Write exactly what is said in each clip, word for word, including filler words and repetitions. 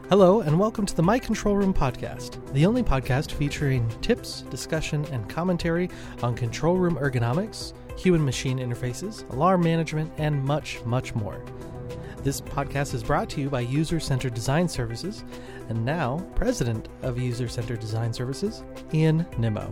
Hello, and welcome to the My Control Room podcast, the only podcast featuring tips, discussion, and commentary on control room ergonomics, human-machine interfaces, alarm management, and much, much more. This podcast is brought to you by User-Centered Design Services, and now, President of User-Centered Design Services, Ian Nimmo.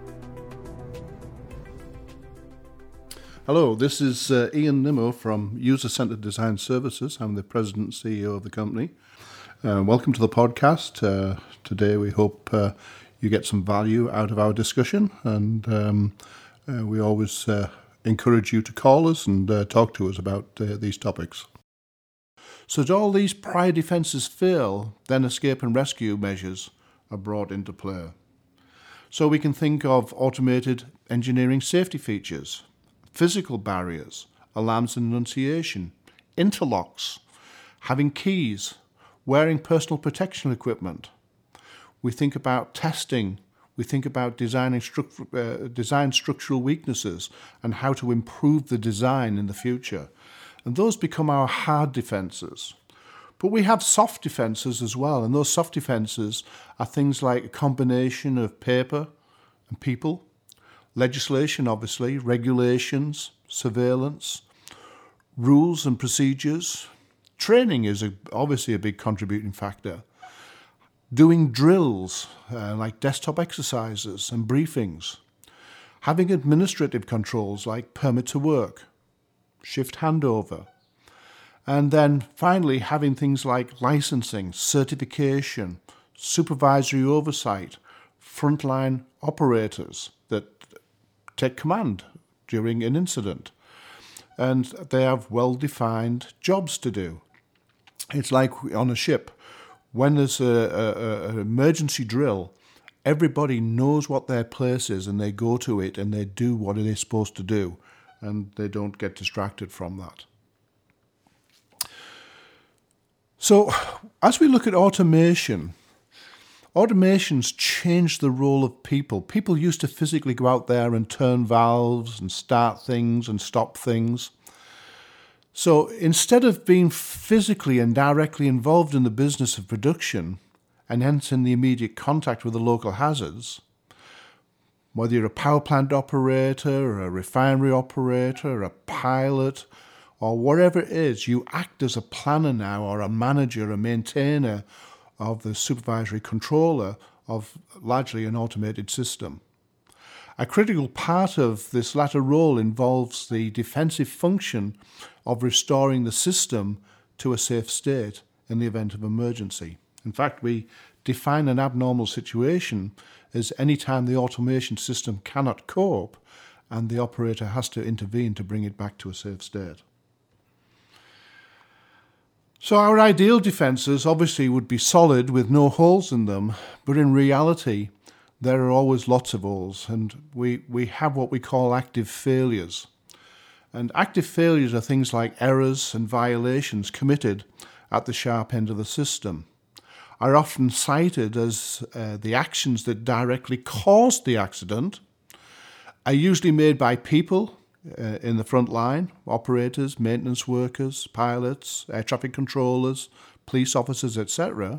Hello, this is uh, Ian Nimmo from User-Centered Design Services. I'm the President and C E O of the company. Uh, welcome to the podcast. Uh, today we hope uh, you get some value out of our discussion, and um, uh, we always uh, encourage you to call us and uh, talk to us about uh, these topics. So do all these prior defences fail, then escape and rescue measures are brought into play. So we can think of automated engineering safety features, physical barriers, alarms and annunciation, interlocks, having keys, wearing personal protection equipment. We think about testing. We think about designing stru- uh, design structural weaknesses and how to improve the design in the future. And those become our hard defences. But we have soft defences as well, and those soft defences are things like a combination of paper and people, legislation obviously, regulations, surveillance, rules and procedures. Training is a, obviously a big contributing factor. Doing drills uh, like desktop exercises and briefings. Having administrative controls like permit to work, shift handover. And then finally having things like licensing, certification, supervisory oversight, frontline operators that take command during an incident. And they have well-defined jobs to do. It's like on a ship. When there's a, a, a, an emergency drill, everybody knows what their place is and they go to it and they do what they're supposed to do, and they don't get distracted from that. So as we look at automation, automation's changed the role of people. People used to physically go out there and turn valves and start things and stop things. So instead of being physically and directly involved in the business of production, and hence in the immediate contact with the local hazards, whether you're a power plant operator or a refinery operator or a pilot or whatever it is, you act as a planner now or a manager, a maintainer of the supervisory controller of largely an automated system. A critical part of this latter role involves the defensive function of restoring the system to a safe state in the event of emergency. In fact, we define an abnormal situation as any time the automation system cannot cope and the operator has to intervene to bring it back to a safe state. So our ideal defences obviously would be solid with no holes in them, but in reality there are always lots of holes, and we, we have what we call active failures. And active failures are things like errors and violations committed at the sharp end of the system, are often cited as uh, the actions that directly caused the accident, are usually made by people uh, in the front line, operators, maintenance workers, pilots, air traffic controllers, police officers, et cetera.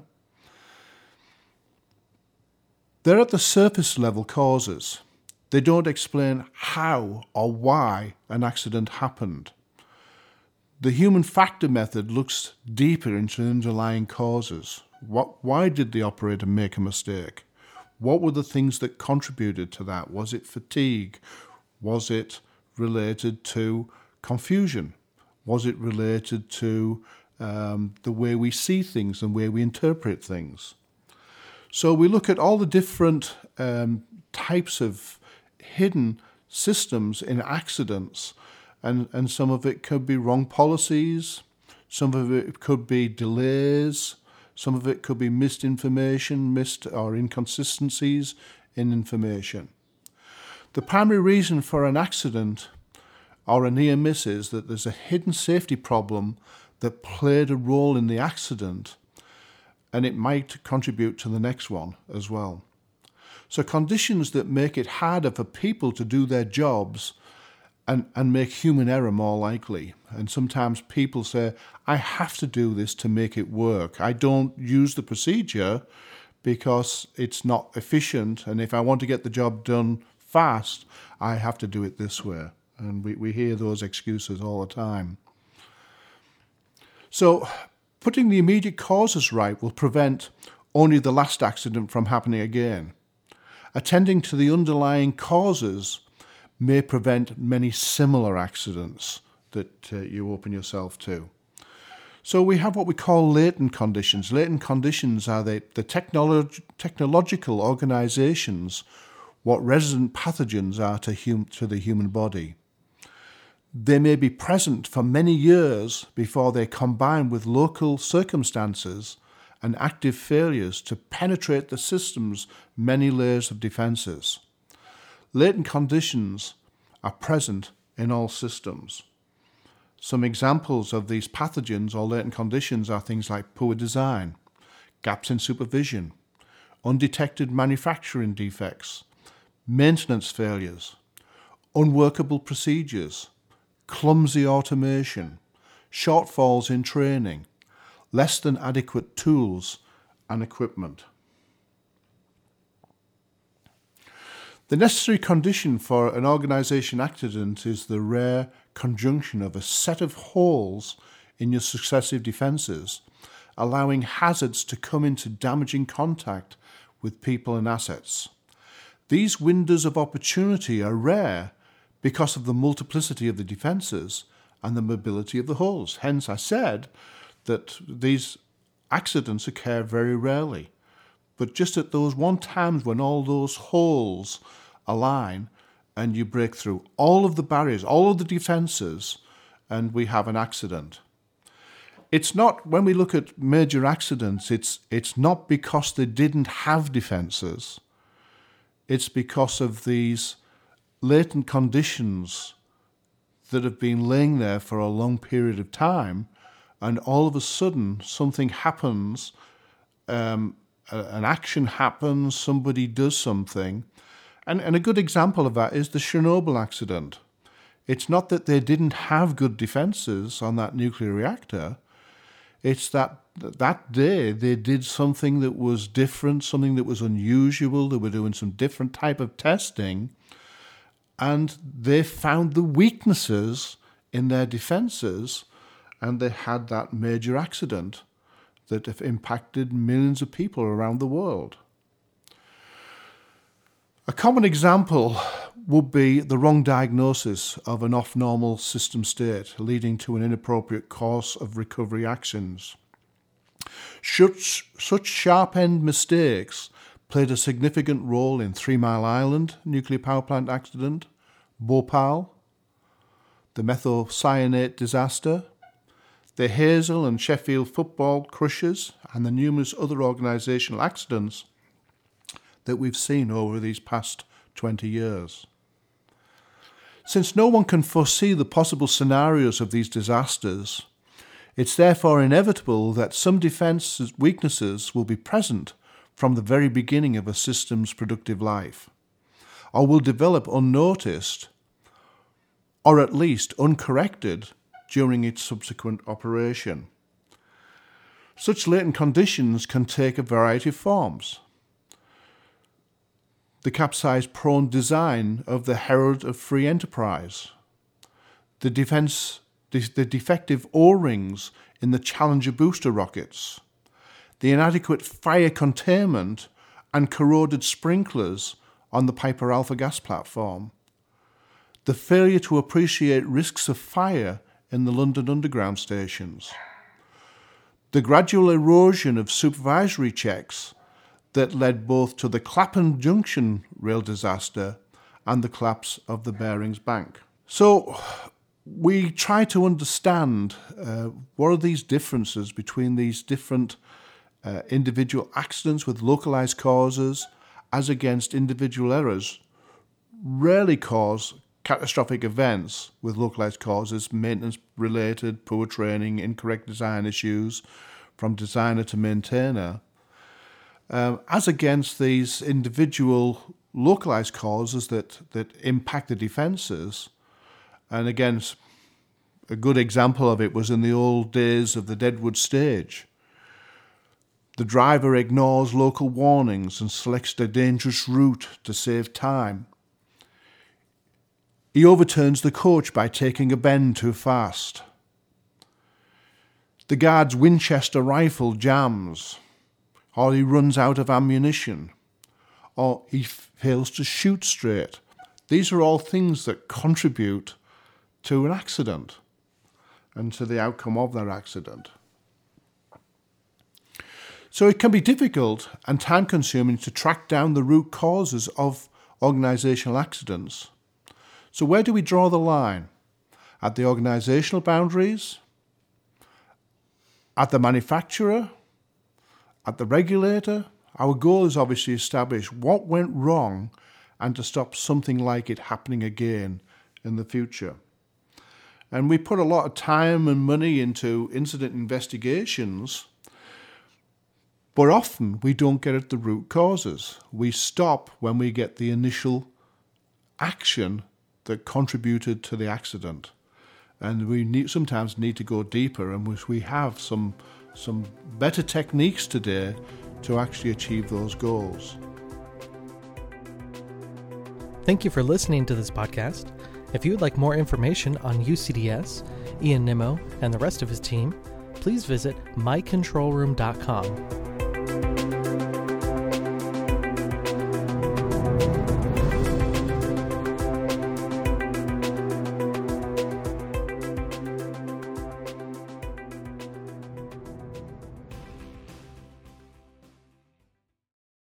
They're at the surface level causes. They don't explain how or why an accident happened. The human factor method looks deeper into the underlying causes. What, why did the operator make a mistake? What were the things that contributed to that? Was it fatigue? Was it related to confusion? Was it related to um, the way we see things and the way we interpret things? So we look at all the different um, types of hidden systems in accidents, and, and some of it could be wrong policies, some of it could be delays, some of it could be missed information, missed or inconsistencies in information. The primary reason for an accident or a near miss is that there's a hidden safety problem that played a role in the accident, and it might contribute to the next one as well. So conditions that make it harder for people to do their jobs and, and make human error more likely. And sometimes people say, I have to do this to make it work. I don't use the procedure because it's not efficient, and if I want to get the job done fast, I have to do it this way. And we, we hear those excuses all the time. So putting the immediate causes right will prevent only the last accident from happening again. Attending to the underlying causes may prevent many similar accidents that uh, you open yourself to. So we have what we call latent conditions. Latent conditions are the, the technolo- technological organizations, what resident pathogens are to, hum- to the human body. They may be present for many years before they combine with local circumstances and active failures to penetrate the system's many layers of defenses. Latent conditions are present in all systems. Some examples of these pathogens or latent conditions are things like poor design, gaps in supervision, undetected manufacturing defects, maintenance failures, unworkable procedures, clumsy automation, shortfalls in training, less than adequate tools and equipment. The necessary condition for an organisation accident is the rare conjunction of a set of holes in your successive defences, allowing hazards to come into damaging contact with people and assets. These windows of opportunity are rare because of the multiplicity of the defences and the mobility of the holes. Hence, I said that these accidents occur very rarely. But just at those one times when all those holes align and you break through all of the barriers, all of the defences, and we have an accident. It's not, when we look at major accidents, it's it's not because they didn't have defences. It's because of these latent conditions that have been laying there for a long period of time, and all of a sudden something happens, um, an action happens, somebody does something. And, and a good example of that is the Chernobyl accident. It's not that they didn't have good defences on that nuclear reactor. It's that that day they did something that was different, something that was unusual. They were doing some different type of testing, and they found the weaknesses in their defences, and they had that major accident that have impacted millions of people around the world. A common example would be the wrong diagnosis of an off-normal system state, leading to an inappropriate course of recovery actions. Such, such sharp-end mistakes played a significant role in Three Mile Island nuclear power plant accident, Bhopal, the methocyanate disaster, the Hazel and Sheffield football crushes, and the numerous other organisational accidents that we've seen over these past twenty years. Since no one can foresee the possible scenarios of these disasters, it's therefore inevitable that some defence weaknesses will be present from the very beginning of a system's productive life, or will develop unnoticed, or at least uncorrected during its subsequent operation. Such latent conditions can take a variety of forms. The capsize-prone design of the Herald of Free Enterprise, the, defense, the, the defective O-rings in the Challenger booster rockets, the inadequate fire containment and corroded sprinklers on the Piper Alpha gas platform, the failure to appreciate risks of fire in the London Underground stations, the gradual erosion of supervisory checks that led both to the Clapham Junction rail disaster and the collapse of the Barings Bank. So we try to understand uh, what are these differences between these different uh, individual accidents with localised causes as against individual errors rarely cause catastrophic events with localised causes, maintenance-related, poor training, incorrect design issues from designer to maintainer, Um, as against these individual localised causes that, that impact the defences And again, a good example of it was in the old days of the Deadwood stage. The driver ignores local warnings and selects the dangerous route to save time. He overturns the coach by taking a bend too fast. The guard's Winchester rifle jams, or he runs out of ammunition, or he fails to shoot straight. These are all things that contribute to an accident and to the outcome of that accident. So it can be difficult and time-consuming to track down the root causes of organisational accidents. So where do we draw the line? At the organisational boundaries? At the manufacturer? At the regulator? Our goal is obviously to establish what went wrong and to stop something like it happening again in the future. And we put a lot of time and money into incident investigations, but often we don't get at the root causes. We stop when we get the initial action that contributed to the accident. And we need, sometimes need to go deeper, and we have some, some better techniques today to actually achieve those goals. Thank you for listening to this podcast. If you would like more information on U C D S, Ian Nimmo, and the rest of his team, please visit my control room dot com.